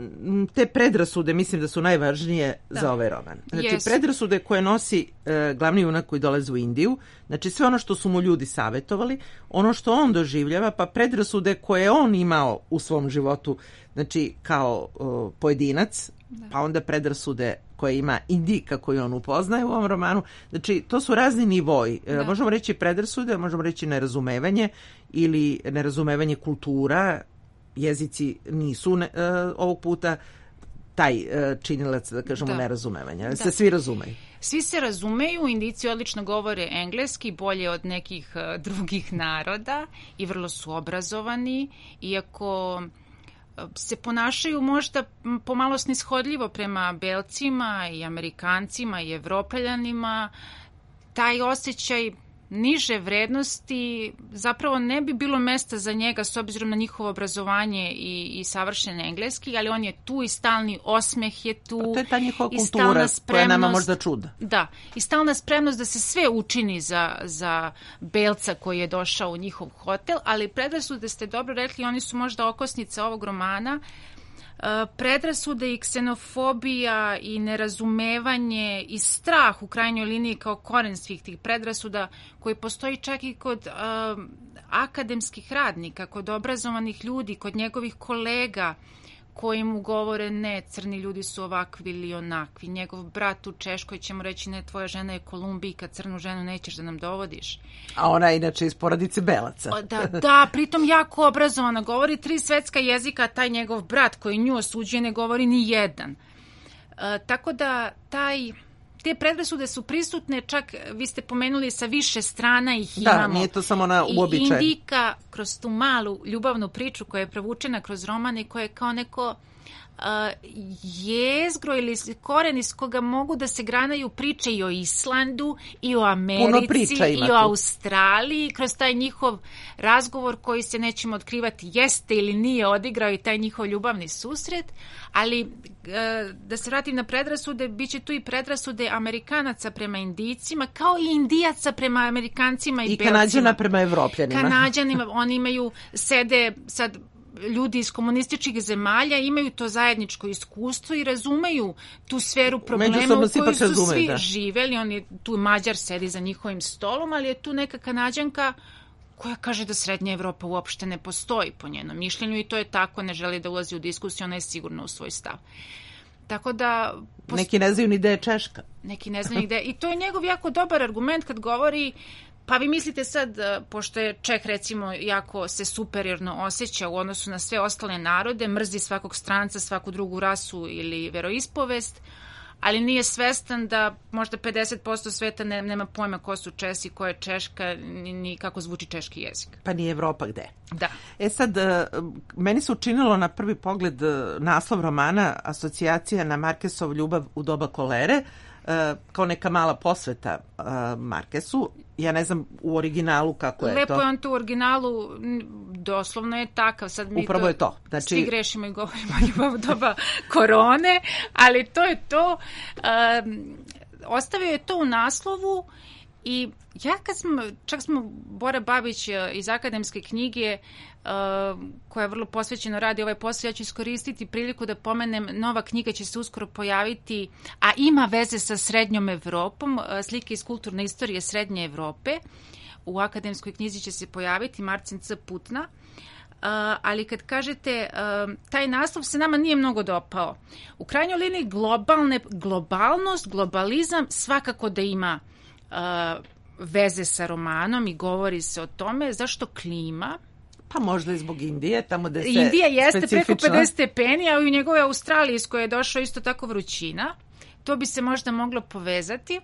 te predrasude mislim da su najvažnije Da. za ovaj roman. Znači, Jesu. predrasude koje nosi e, glavni junak koji dolazi u Indiju, znači sve ono što su mu ljudi savjetovali, ono što on doživljava, pa predrasude koje je on imao u svom životu, znači kao o, pojedinac, da. Pa onda predrasude koje ima Indika koju on upoznaje u ovom romanu. Znači, to su razni nivoji. E, možemo reći predrasude, možemo reći nerazumevanje ili nerazumevanje kultura. Jezici nisu ne, e, ovog puta taj e, činilac, da kažemo, Da. nerazumevanja. Da. Se svi razumeju. Svi se razumeju, Indijci odlično govore engleski, bolje od nekih uh, drugih naroda i vrlo su obrazovani, iako uh, se ponašaju možda m, pomalo snishodljivo prema Belcima i Amerikancima i Evropeljanima, taj osjećaj niže vrednosti zapravo ne bi bilo mesta za njega s obzirom na njihovo obrazovanje i, i savršen engleski, ali on je tu i stalni osmeh je tu. Pa to je ta njihova i kultura stalna koja je spremnost, nama možda čuda. Da, i stalna spremnost da se sve učini za, za Belca koji je došao u njihov hotel, ali predrasude ste dobro rekli, oni su možda okosnica ovog romana. Predrasude i ksenofobija i nerazumevanje i strah u krajnjoj liniji kao koren svih tih predrasuda koji postoji čak i kod uh, akademskih radnika, kod obrazovanih ljudi, kod njegovih kolega koji mu govore ne, crni ljudi su ovakvi ili onakvi. Njegov brat u Češkoj će mu reći ne, tvoja žena je Kolumbijka, crnu ženu nećeš da nam dovodiš. A ona je inače iz porodice Belaca. Da, da, pritom jako obrazovana, govori tri svetska jezika, a taj njegov brat koji nju osuđuje ne govori ni jedan. E, tako da taj... Te predrasude su prisutne, čak vi ste pomenuli sa više strana ih imamo. Da, nije to samo na uobičaj. I Indika kroz tu malu ljubavnu priču koja je provučena kroz roman i koja je kao neko uh, jezgro ili koren iz koga mogu da se granaju priče i o Islandu, i o Americi, i o Australiji, kroz taj njihov razgovor koji se nećemo otkrivati jeste ili nije odigrao i taj njihov ljubavni susret, ali uh, da se vratim na predrasude, bit će tu i predrasude Amerikanaca prema Indijcima, kao i Indijaca prema Amerikancima i, i Belcima. I Kanađana prema Evropljanima. Kanađanima, oni imaju, sede sad ljudi iz komunističkih zemalja imaju to zajedničko iskustvo i razumeju tu sferu problema u kojoj su razumeju, svi da. živeli. On je, tu Mađar sedi za njihovim stolom, ali je tu neka Kanađanka koja kaže da Srednja Evropa uopšte ne postoji po njenom mišljenju i to je tako, ne želi da ulazi u diskusiju, ona je sigurno u svoj stav. Tako da... Post... Neki ne znaju ni gde je Češka. Neki ne znaju ni gde. I to je njegov jako dobar argument kad govori, pa vi mislite sad, pošto je Čeh recimo jako se superiorno osjeća u odnosu na sve ostale narode, mrzi svakog stranca, svaku drugu rasu ili veroispovest, ali nije svestan da možda pedeset posto sveta ne, nema pojma ko su Česi, ko je Češka, ni, ni kako zvuči češki jezik. Pa ni Evropa gde. Da. E sad, meni se učinilo na prvi pogled naslov romana asocijacija na Markesov Ljubav u doba kolere, kao neka mala posveta Markesu. Ja ne znam u originalu kako je Lepo to. Lepo je on to u originalu, doslovno je takav. Sad mi Upravo to, je to. Znači... Svi grešimo i govorimo ljubav u doba korone, ali to je to. Um, ostavio je to u naslovu i ja kad smo, čak smo Bora Babić iz akademske knjige uh, koja je vrlo posvećeno radi ovaj posao, ja ću iskoristiti priliku da pomenem, nova knjiga će se uskoro pojaviti, a ima veze sa Srednjom Evropom, uh, slike iz kulturne istorije Srednje Evrope. U akademskoj knjizi će se pojaviti Marcin C. Putna. Uh, ali kad kažete, uh, taj naslov se nama nije mnogo dopao. U krajnjoj liniji globalne, globalnost, globalizam svakako da ima uh, veze sa romanom i govori se o tome zašto klima. Pa možda i zbog Indije, tamo da se Indija jeste specifično... preko pedeset stepeni, a u njegove Australiji iz koje je došao isto tako vrućina. To bi se možda moglo povezati,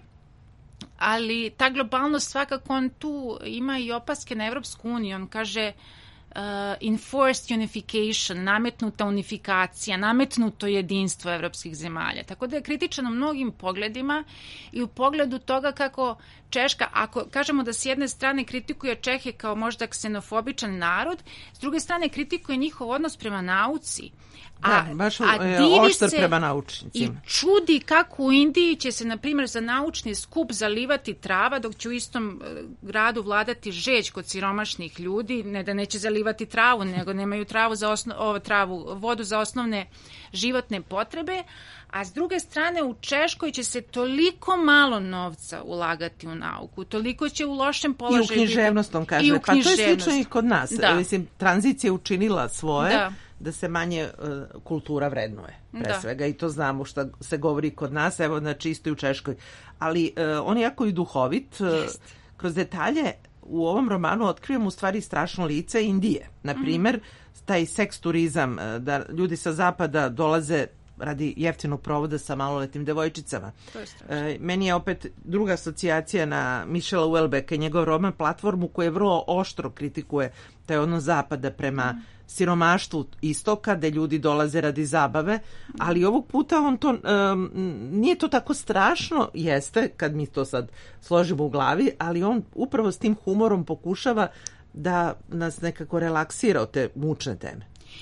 ali ta globalnost svakako on tu ima i opaske na Evropsku uniju. On kaže uh, enforced unification, nametnuta unifikacija, nametnuto jedinstvo evropskih zemalja. Tako da je kritičan u mnogim pogledima i u pogledu toga kako Češka, ako kažemo da s jedne strane kritikuje Čehe kao možda ksenofobičan narod, s druge strane kritikuje njihov odnos prema nauci. A, da, baš a divi oštar prema naučnicima. I čudi kako u Indiji će se, na primjer, za naučni skup zalivati trava, dok će u istom gradu vladati žeđ kod siromašnih ljudi, ne da neće zalivati travu, nego nemaju travu za osno, ovo, travu, vodu za osnovne životne potrebe, a s druge strane u Češkoj će se toliko malo novca ulagati u nauku, toliko će u lošem položaju... I u književnost, on kaže, pa to je slično i kod nas. Da. Mislim, tranzicija učinila svoje, da, da se manje uh, kultura vrednuje, pre da. svega, i to znamo šta se govori kod nas, evo, znači isto i u Češkoj. Ali uh, on je jako i duhovit, uh, kroz detalje u ovom romanu otkrivamo u stvari strašno lice Indije. Naprimer, mm. taj seks turizam, da ljudi sa zapada dolaze radi jeftinog provoda sa maloletnim devojčicama. To je strašno. E, meni je opet druga asocijacija na Michela Houellebecqa i njegov roman Platformu, koji je vrlo oštro kritikuje taj odnos zapada prema mm. siromaštvu istoka, gde ljudi dolaze radi zabave, ali ovog puta on to, um, nije to tako strašno, jeste, kad mi to sad složimo u glavi, ali on upravo s tim humorom pokušava da nas nekako relaksira od te mučne teme.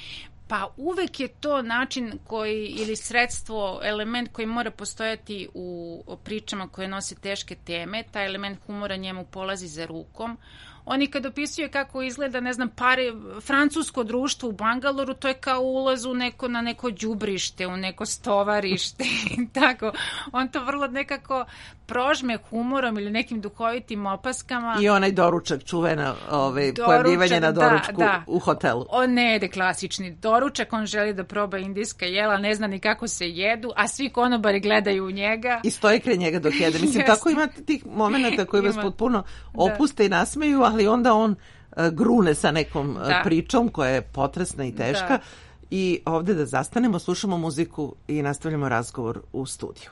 Pa uvek je to način koji, ili sredstvo, element koji mora postojati u pričama koje nose teške teme. Taj element humora njemu polazi za rukom. On i kad opisuje kako izgleda, ne znam, pare, francusko društvo u Bangaloru, to je kao ulaz u neko, na neko đubrište, u neko stovarište i tako. On to vrlo nekako prožme humorom ili nekim duhovitim opaskama. I onaj doručak, čuvena ove, pojavljivanje na doručku, da, da. U hotelu. On ne jede klasični doručak, on želi da proba indijska jela, ne zna ni kako se jedu, a svi konobari gledaju u njega. I stoji kraj njega dok jede. Mislim, tako imate tih momenta koji vas potpuno opuste da. I nasmeju, ali onda on uh, grune sa nekom uh, pričom koja je potresna i teška. Da. I ovde da zastanemo, slušamo muziku i nastavljamo razgovor u studiju.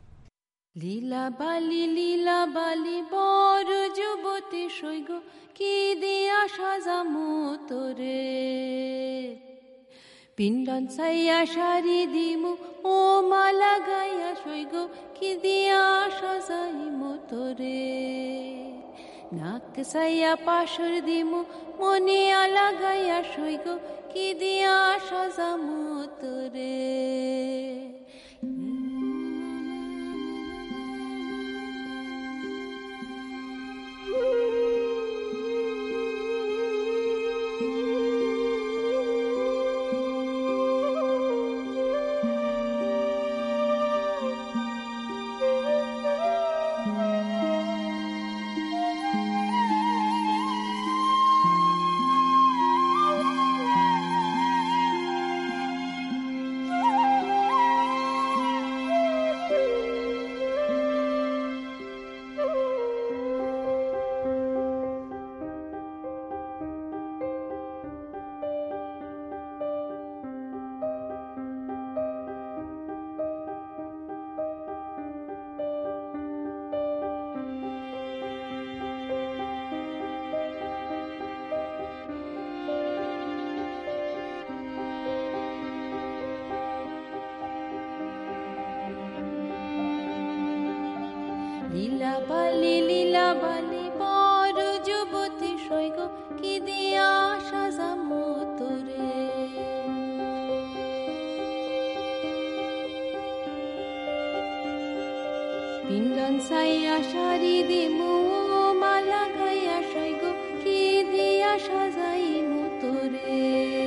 লীলা বালি লীলা বালি বড় যুবতী সৈগ কি দিয়া সাজামো তোরে পিণ্ডন চাইয়া শাড়ি দিমু ও মালা গাইয়া সইগ কি দিয়া সাজাইমু তোরে নাক চাইয়া পাশর দিমু মনে আলা গাইয়া সইগ কি দিয়া সাজামু তোরে লীলা বালি লীলা বালি বড় যুবতী সৈগ কি দিয়া সাজামু তোরে পিণ্ডন চাইয়া শাড়ি দিমু মালা গাইয়া সৈগ কি দিয়া সাজাইমু তোরে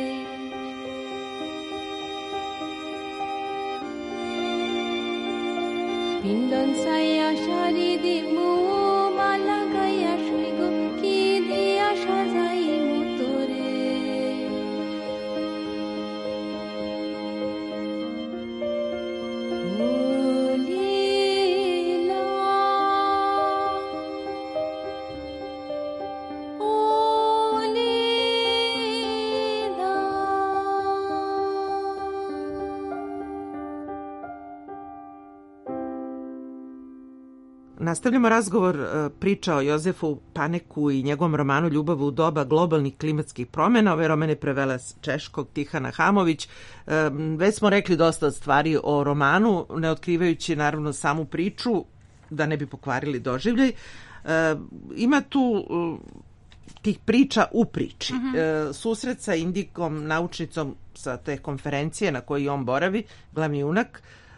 পিণ্ডন চাইয়া শাড়ি দিমু মালা গাইয়া সইগ কি দিয়া সাজাইমু তোরে ও লীলা ও লীলা Nastavljamo razgovor priča o Jozefu Paneku i njegovom romanu Ljubav u doba globalnih klimatskih promjena. Ove roman je prevela s češkog Tihana Hamović. Već smo rekli dosta stvari o romanu, ne otkrivajući naravno samu priču, da ne bi pokvarili doživljaj. Ima tu tih priča u priči. Mm-hmm. Susret sa Indikom, naučnicom sa te konferencije na kojoj on boravi, glavni junak,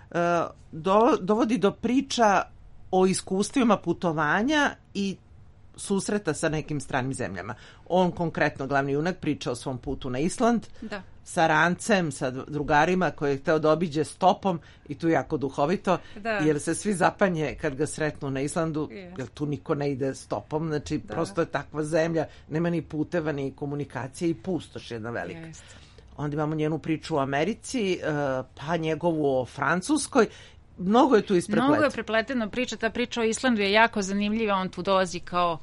dovodi do priča o iskustvima putovanja i susreta sa nekim stranim zemljama. On konkretno, glavni junak, priča o svom putu na Island, da. Sa rancem, sa drugarima koje je hteo da obiđe stopom i tu jako duhovito, da. Jer se svi zapanje kad ga sretnu na Islandu, yeah. Jer tu niko ne ide stopom, znači da. Prosto je takva zemlja, nema ni puteva, ni komunikacije i pustoš jedna velika. Yes. Onda imamo njenu priču o Americi, pa njegovu o Francuskoj. Mnogo je tu isprepleteno. Mnogo je prepleteno priča. Ta priča o Islandu je jako zanimljiva. On tu dolazi kao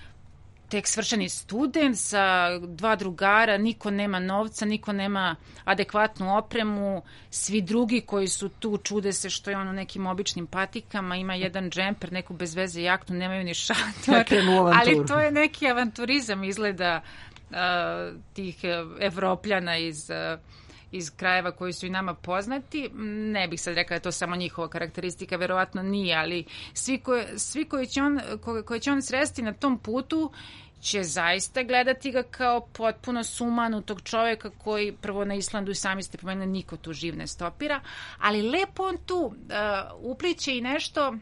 tek svršeni student sa dva drugara, niko nema novca, niko nema adekvatnu opremu, svi drugi koji su tu čude se što je on u nekim običnim patikama, ima jedan džemper, neku bez veze jaknu, nemaju ni šator, ali to je neki avanturizam izgleda uh, tih Evropljana iz... Uh, iz krajeva koji su i nama poznati. Ne bih sad rekla da je to samo njihova karakteristika, verovatno nije, ali svi, koje, svi koji, će on, koje, koje će on sresti na tom putu će zaista gledati ga kao potpuno sumanutog čoveka koji prvo na Islandu i sami ste pomenuli niko tu živ ne stopira, ali lepo on tu uh, upliće i nešto.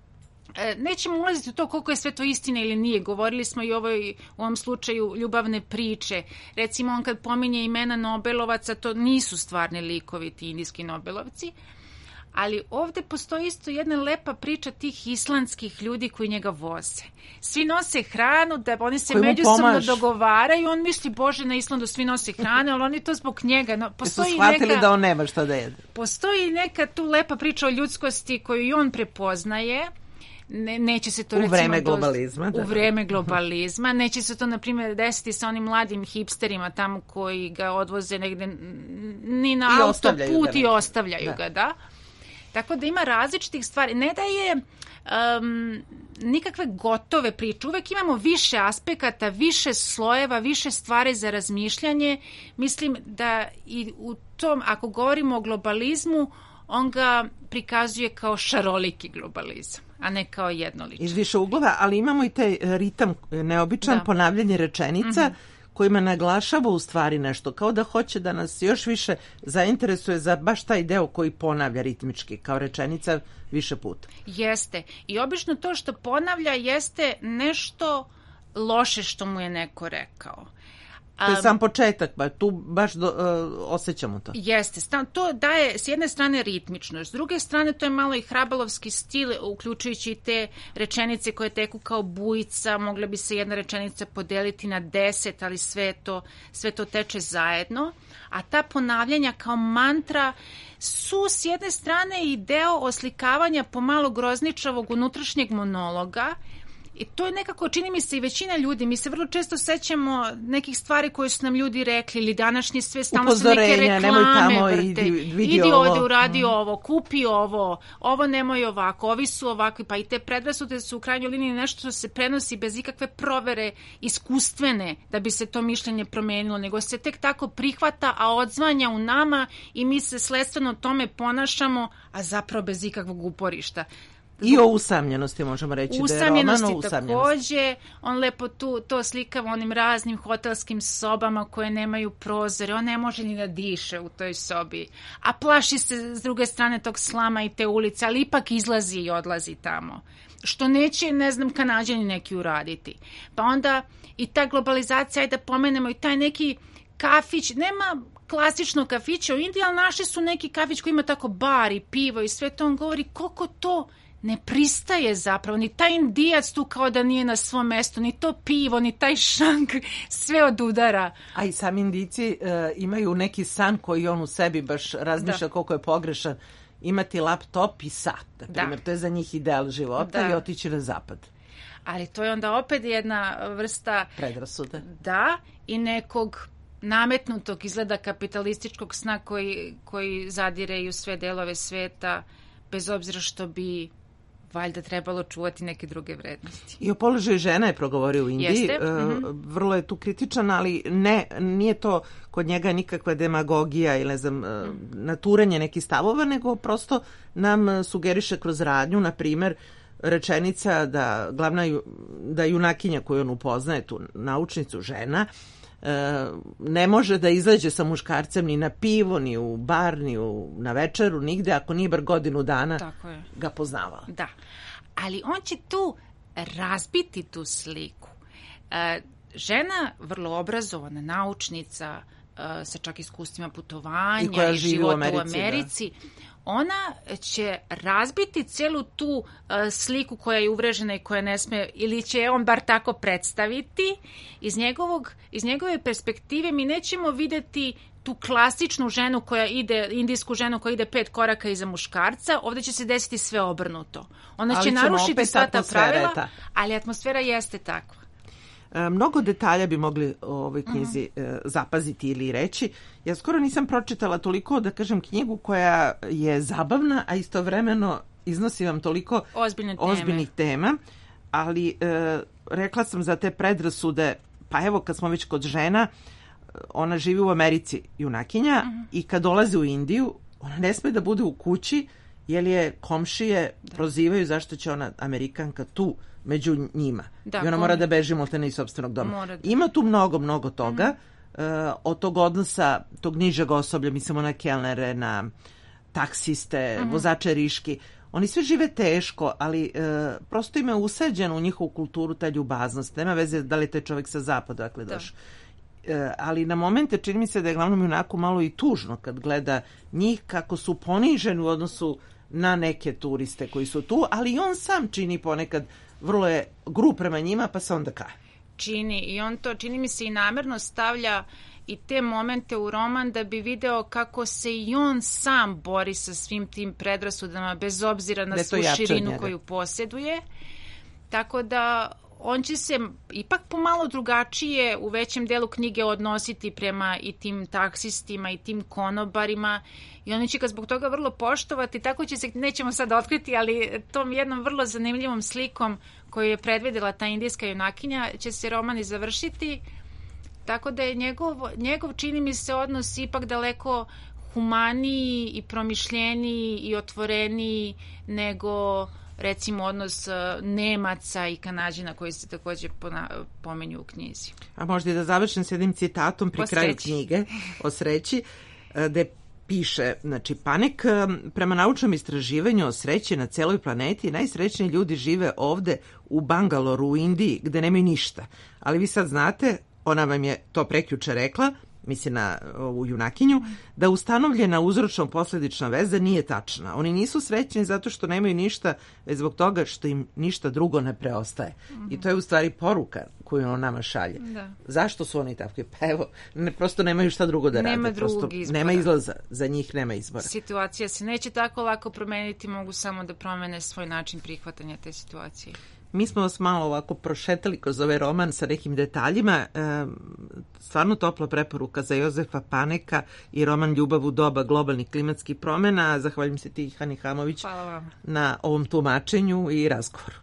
Nećemo ulaziti u to koliko je sve to istina ili nije. Govorili smo i ovoj, u ovom slučaju ljubavne priče. Recimo on kad pominje imena Nobelovaca, to nisu stvarni likovi ti indijski Nobelovci, ali ovde postoji isto jedna lepa priča tih islandskih ljudi koji njega voze. Svi nose hranu, da oni se međusobno dogovaraju, on misli, Bože, na Islandu svi nose hranu, ali oni to zbog njega. No, postoji su shvatili neka, da on nema šta da jede. Postoji neka tu lepa priča o ljudskosti koju i on prepoznaje. Ne, neće se to u recimo vreme globalizma, do, u vreme globalizma neće se to na primjer desiti sa onim mladim hipsterima tamo koji ga odvoze negde ni na autoput i ostavljaju da. ga da tako da ima različitih stvari, ne da je um, nikakve gotove priče. Uvek imamo više aspekata, više slojeva, više stvari za razmišljanje. Mislim da i u tom, ako govorimo o globalizmu, on ga prikazuje kao šaroliki globalizam, a ne kao jednoličan. Iz više uglova, ali imamo i taj ritam neobičan, da. Ponavljanje rečenica, mm-hmm. kojima naglašava u stvari nešto, kao da hoće da nas još više zainteresuje za baš taj deo koji ponavlja ritmički, kao rečenica više puta. Jeste. I obično to što ponavlja jeste nešto loše što mu je neko rekao. To je sam početak, pa tu baš do, uh, osjećamo to. Jeste, to daje s jedne strane ritmičnost, s druge strane to je malo i hrabalovski stil, uključujući i te rečenice koje teku kao bujica, mogla bi se jedna rečenica podeliti na deset, ali sve to, sve to teče zajedno, a ta ponavljanja kao mantra su s jedne strane i deo oslikavanja pomalo grozničavog unutrašnjeg monologa. I to je nekako, čini mi se, i većina ljudi, mi se vrlo često sećamo nekih stvari koje su nam ljudi rekli ili današnje sve, stalno se neke reklame tamo, vrte. Idi, idi ovde, uradi mm. ovo, kupi ovo, ovo nemoj ovako, ovi su ovakvi, pa i te predrasude su u krajnjoj liniji nešto što se prenosi bez ikakve provere iskustvene da bi se to mišljenje promenilo, nego se tek tako prihvata, a odzvanja u nama i mi se sledstveno tome ponašamo, a zapravo bez ikakvog uporišta. I o usamljenosti možemo reći da je roman o usamljenosti. Takođe, on lepo tu, to slikava onim raznim hotelskim sobama koje nemaju prozore, on ne može ni da diše u toj sobi, a plaši se s druge strane tog slama i te ulice, ali ipak izlazi i odlazi tamo, što neće, ne znam, Kanađani neki uraditi. Pa onda i ta globalizacija, ajde da pomenemo i taj neki kafić, nema klasično kafića u Indiji, ali naši su neki kafić koji ima tako bar i pivo i sve to, on govori koliko to ne pristaje zapravo, ni taj Indijac tu kao da nije na svom mestu, ni to pivo, ni taj šank, sve od udara. A i sami Indijci uh, imaju neki san koji on u sebi baš razmišlja da. Koliko je pogrešan, imati laptop i sat, na primjer, to je za njih ideal života da. I otići na zapad. Ali to je onda opet jedna vrsta predrasude. Da, i nekog nametnutog izgleda kapitalističkog sna koji, koji zadire i u sve delove sveta, bez obzira što bi valjda trebalo čuvati neke druge vrednosti. I o položaju žena je progovorio u Indiji. Jeste. E, mm-hmm. Vrlo je tu kritičan, ali ne, nije to kod njega nikakva demagogija ili ne znam, mm. naturanje nekih stavova, nego prosto nam sugeriše kroz radnju, na primer, rečenica da glavna da junakinja koju on upoznaje, tu naučnicu žena, ne može da izađe sa muškarcem ni na pivo, ni u bar, ni u, na večeru, nigde, ako nije bar godinu dana ga poznavala. Da, ali on će tu razbiti tu sliku. E, žena, vrlo obrazovana, naučnica, e, sa čak iskustvima putovanja i, i života u Americi, u Americi da. Ona će razbiti celu tu uh, sliku koja je uvrežena i koja ne sme, ili će on bar tako predstaviti. Iz, njegovog, iz njegove perspektive mi nećemo videti tu klasičnu ženu koja ide, indijsku ženu koja ide pet koraka iza muškarca, ovdje će se desiti sve obrnuto. Ona ali će narušiti sva ta pravila, ta. Ali atmosfera jeste takva. Mnogo detalja bi mogli u ovoj knjizi uh-huh. zapaziti ili reći. Ja skoro nisam pročitala toliko, da kažem, knjigu koja je zabavna, a istovremeno iznosi vam toliko Ozbiljne teme. ozbiljnih tema, ali e, rekla sam za te predrasude, pa evo kad smo već kod žena, ona živi u Americi, junakinja, uh-huh. i kad dolazi u Indiju, ona ne sme da bude u kući, jer je komšije da. prozivaju zašto će ona, Amerikanka, tu među njima. Da, I ona mora da beži moltene iz sopstvenog doma. Da. Ima tu mnogo, mnogo toga. Mm-hmm. Uh, od tog odnosa, tog nižeg osoblja, mislimo na kelnere, na taksiste, mm-hmm. vozače riški. Oni sve žive teško, ali uh, prosto ima usađeno u njihovu kulturu ta ljubaznost. Nema veze da li te čovjek sa zapada, dakle, da. došao. Uh, ali na momente čini mi se da je glavnom junaku malo i tužno kad gleda njih kako su poniženi u odnosu na neke turiste koji su tu, ali i on sam čini ponekad vrlo je grub prema njima, pa se onda kaje. Čini, i on to, čini mi se, i namerno stavlja i te momente u roman da bi video kako se i on sam bori sa svim tim predrasudama, bez obzira na svu širinu koju posjeduje. Tako da on će se ipak pomalo drugačije u većem delu knjige odnositi prema i tim taksistima i tim konobarima i oni će ga zbog toga vrlo poštovati, tako će se, nećemo sad otkriti, ali tom jednom vrlo zanimljivom slikom koju je predvidela ta indijska junakinja će se roman i završiti, tako da je njegov, njegov čini mi se odnos ipak daleko humaniji i promišljeniji i otvoreniji nego recimo odnos Nemaca i Kanađana koji se takođe pomenju u knjizi. A možda i da završim s jednim citatom pri kraju knjige o sreći, gde piše, znači, Panek, prema naučnom istraživanju o sreći na celoj planeti, najsrećniji ljudi žive ovde u Bangaloru u Indiji, gde nemaju ništa. Ali vi sad znate, ona vam je to prekjuče rekla, misli na ovu junakinju, da ustanovljena uzročno-posledična veza nije tačna. Oni nisu srećni zato što nemaju ništa, već zbog toga što im ništa drugo ne preostaje. Mm-hmm. I to je u stvari poruka koju on nama šalje. Da. Zašto su oni takvi? Pa evo, ne, prosto nemaju šta drugo da nema rade. Prosto izbora. Nema izlaza. Za njih nema izbora. Situacija se neće tako lako promeniti, mogu samo da promene svoj način prihvatanja te situacije. Mi smo vas malo ovako prošetali kroz ovaj roman sa nekim detaljima. E, stvarno topla preporuka za Jozefa Paneka i roman Ljubav u doba globalnih klimatskih promena. Zahvaljujem se ti, Hani Hamović, na ovom tumačenju i razgovoru.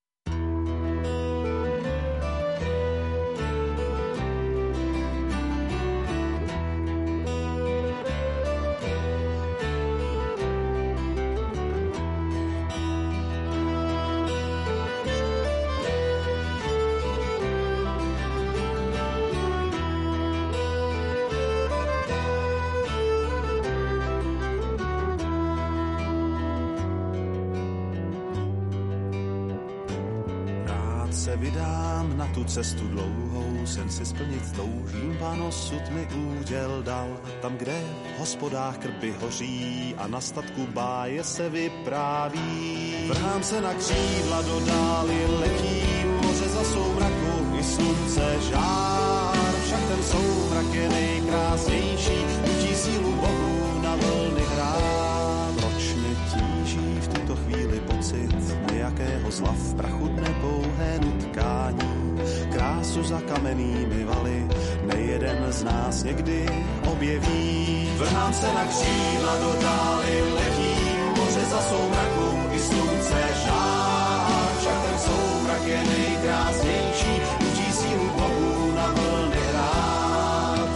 Vydám na tu cestu dlouhou, sen si splnit toužím, Pán osud mi úděl dal. Tam, kde v hospodách krby hoří a na statku báje se vypráví. Vrhám se na křídla do dály, letím, moře za soumraku i slunce žár. Však ten soumrak je nejkrásnější, nutí sílu bohů na vlny hrát. Proč mě tíží v tuto chvíli pocit nějakého zla v prachu dne pouhé nutkání, krásu za kamennými valy nejeden z nás někdy objeví. Vrhám se na křídla do dály, letím, moře za soumraku i slunce žár. Však ten soumrak je nejkrásnější, nutí sílu bohů na vlny hrát.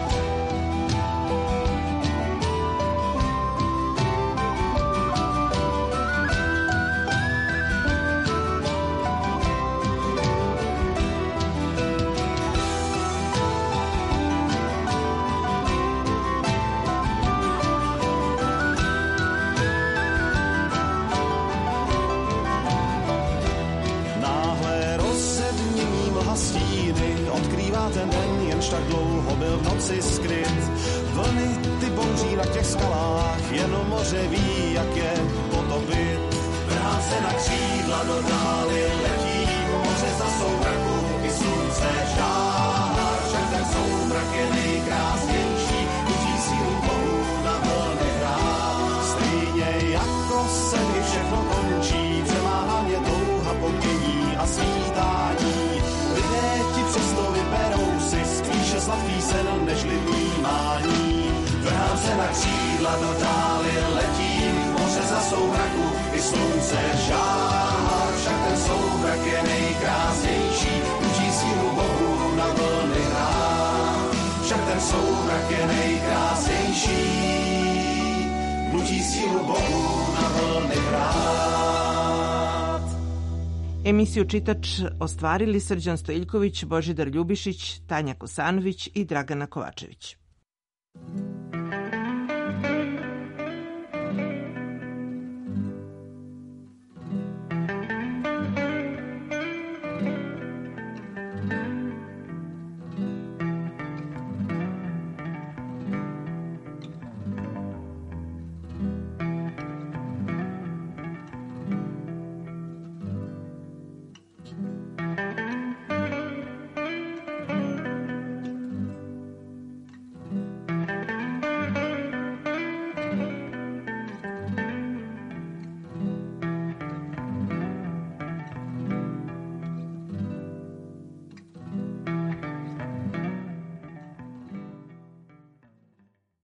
Ten den jenž tak dlouho byl v noci skryt. Vlny ty bouří na těch skalách, jenom moře ví, jak je potopit. Vrhám se na křídla do dály, letím, moře za soumraku i slunce žár. Však ten soumrak je nejkrásnější, nutí sílu bohů na vlny hrát. Stejně jako se mi všechno končí, přemáhá mě touha po dění a svítání. Lidé ti přesto vyberou si spíše sladký sen nežli vnímání. Vrhám se na křídla do dály, letím, moře za soumraku i slunce žár. Však ten soumrak je nejkrásnější, nutí sílu bohů na vlny hrát. Však ten soumrak je nejkrásnější, nutí sílu bohů na vlny hrát. Emisiju Čitač ostvarili Srđan Stojiljković, Božidar Ljubišić, Tanja Kosanović i Dragana Kovačević.